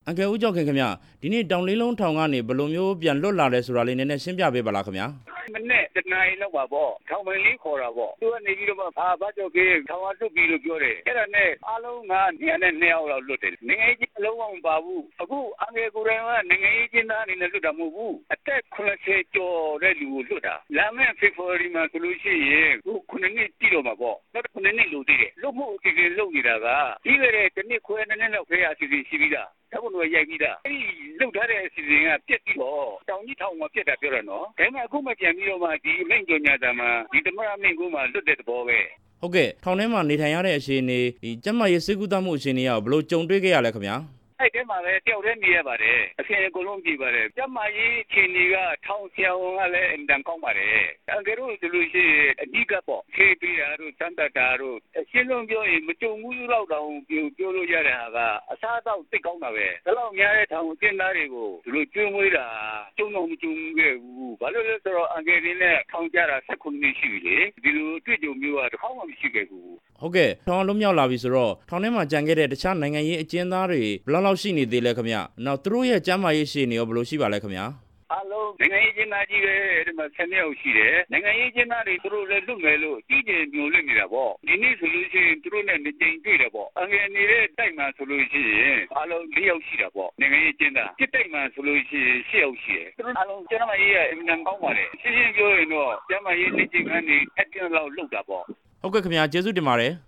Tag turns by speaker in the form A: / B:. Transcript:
A: အကယ်ဦးကြောင့်ခင်ဗျဒီနေ့တောင်လေးလုံးထောင်ကနေဘယ်လိုမျိုးပြန်လွတ်လာလဲဆိုတာလေးနည်းနည်းရှင်းပြပေးပါလားခင်ဗျာ
B: မနေ့တနင်္လာနေ့လောက်ပါပေါ့ထောင်ပင်လေးခေါ်တာပေါ့သူကနေပြီးတော့ဘာကြောက်ကြီးထောင်အားလွတ်ပြီးလို့ပြောတယ်အဲ့ဒါနဲ့အားလုံးက202ယောက်လောက်လွတ်တယ်နိုင်ငံရေးအလုံးဝမပါဘူးအခုအငယ်ကိုယ်တိုင်ကနိုင်ငံရေးကျင်းသားအနေနဲ့လွတ်တာမဟုတ်ဘူးအသက်80ကျော်တဲ့လူကိုလွတ်တာလာမယ့်ဖေဖော်ဝါရီမှာဆိုလို့ရှိရင်ခု9နှစ်တည်တော့မှာပေါ့နောက်9နှစ်လို့တည်တယ်လွတ်မှုအစီအစဉ်လုပ်နေတာကပြီးခဲ့တဲ့တစ်နှစ်ခွဲနှစ်လောက်ခေတ်အစီအစဉ်ရှိပြီးသားတဘုံတို့ရိုက်ပြီးသားအဲ့ဒီလုတ်ထားတဲ့အစီအစဉ်ကပြက်ပြီးတော့တောင်ကြီးထောင်မှာပြက်တာပြောတာနော်ဒါပေမဲ့အခုမှပြန်ပြီးတော့မှဒီအမိန့်ကြော်ညာတာမှာဒီသမရမင်းကမှလွတ်တဲ့သဘောပဲ
A: ဟုတ်ကဲ့ထောင်ထဲမှာနေထိုင်ရတဲ့အခြေအနေဒီကျန်းမာရေးစေကူတမှုအခြေအနေကဘယ်လိုကြုံတွေ့ခဲ့ရလဲခင်ဗျာ
B: အဲ့ဒီမှာပဲတယောက်တည်းနေရပါတယ်အခင်အကုန်လုံးကြည့်ပါတယ်ကျမကြီးအခြေအနေကထောင်ဆရာဝန်ကလည်းအင်တန်ကောင်းပါတယ်အကယ်လို့ဒီလိုရှိအဓိကပေါ့ခေးပေးတာတို့စံတတာတို့အရှင်းလုံးပြောရင်မကြုံဘူးလောက်တောင်ပြောလို့ရတဲ့ဟာကအစားအသောက်သိကောင်းတာပဲဒါလောက်များတဲ့ထောင်ကျင်းသားတွေကိုဒီလိုကျွေးမွေးတာကျုံတော့မကြုံခဲ့ဘူးဘာလို့လဲဆိုတော့အငယ်လေးနဲ့ထောင်ကြတာ19နှစ်ရှိပြီလေဒီလိုတွေ့ကြုံမျိုးကတစ်ခါမှမရှိခဲ့ဘူး
A: ဟုတ်ကဲ့ထောင်လုံးမြောက်လာပြီဆိုတော့ထောင်ထဲမှာကြံခဲ့တဲ့တခြားနိုင်ငံရေးအကျဉ်းသားတွေဘယ်လောက်ရှိနေသေးလဲခင်ဗျနောက်သူတို့ရဲ့ကျန်းမာရေးရှိနေရောဘယ်လိုရှိပါလဲခင်ဗျ
B: အားလုံးနိုင်ငံရေးကျင်းသားကြီးပဲဒီမှာ10ယောက်ရှိတယ်နိုင်ငံရေးကျင်းသားတွေသူတို့လည်းလွတ်မယ်လို့ကြီးကျယ်ညိုလွတ်နေတာပေါ့ဒီနေ့ဆိုလို့ရှိရင်သူတို့နဲ့နှစ်ကြိမ်တွေ့တယ်ပေါ့အငယ်နေတဲ့တိုက်မှာဆိုလို့ရှိရင်အားလုံး4ယောက်ရှိတာပေါ့နိုင်ငံရေးကျင်းသားစစ်တိုက်မှာဆိုလို့ရှိရင်10ယောက်ရှိတယ်သူတို့အားလုံးကျန်းမာရေးကအင်မတန်ကောင်းပါတယ်ရှင်းရှင်းပြောရင်တော့ကျန်းမာရေးနှစ်ကြိမ်ခန်းနေအတင်းလောက်လုပ်တာပေါ့
A: ဟုတ်ကဲ့ခင်ဗျာကျေးဇူးတင်ပါတယ်